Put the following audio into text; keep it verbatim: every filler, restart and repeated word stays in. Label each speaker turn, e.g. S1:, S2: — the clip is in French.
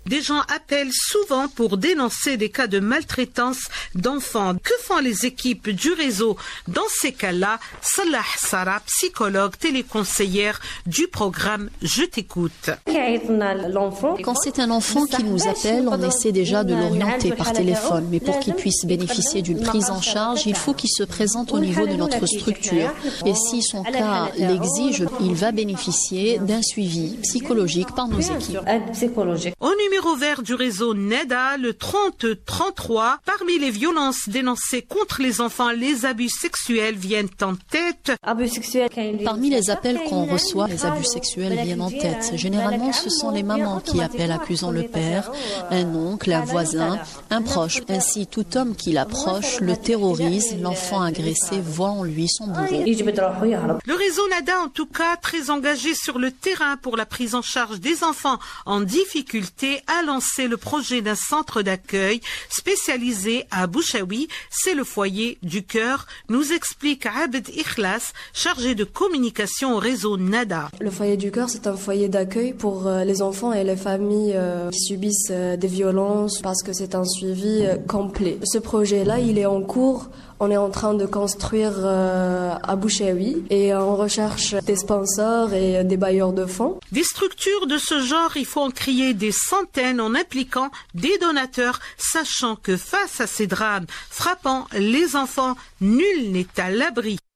S1: Des gens appellent souvent pour dénoncer des cas de maltraitance d'enfants. Que font les équipes du réseau dans ces cas-là? Salah Sara, psychologue téléconseillère du programme Je t'écoute.
S2: Quand c'est un enfant qui nous appelle, on essaie déjà de l'orienter par téléphone. Mais pour qu'il puisse bénéficier d'une prise en charge, il faut qu'il se présente au niveau de notre structure. Et si son cas l'exige, il va bénéficier d'un suivi psychologique par nos équipes.
S1: Au numéro vert du réseau NEDA, le trente trente-trois, parmi les violences dénoncées contre les enfants, les abus sexuels viennent en tête.
S2: Parmi les appels qu'on reçoit, les abus sexuels viennent en tête. Généralement, ce sont les mamans qui appellent accusant le père, un oncle, un voisin, un proche. Ainsi, tout homme qui l'approche le terrorise. L'enfant agressé voit en lui son bourreau.
S1: Le réseau NEDA, en tout cas, très engagé sur le terrain pour la prise en charge des enfants en difficulté, a lancé le projet d'un centre d'accueil spécialisé à Bouchaoui. C'est le foyer du cœur, nous explique Abed Ikhlas, chargé de communication au réseau NEDA.
S3: Le foyer du cœur, c'est un foyer d'accueil pour les enfants et les familles qui subissent des violences parce que c'est un suivi complet. Ce projet-là, il est en cours. On est en train de construire euh, à Bouchaoui et on recherche des sponsors et des bailleurs de fonds.
S1: Des structures de ce genre, il faut en créer des centaines en impliquant des donateurs, sachant que face à ces drames frappant les enfants, nul n'est à l'abri.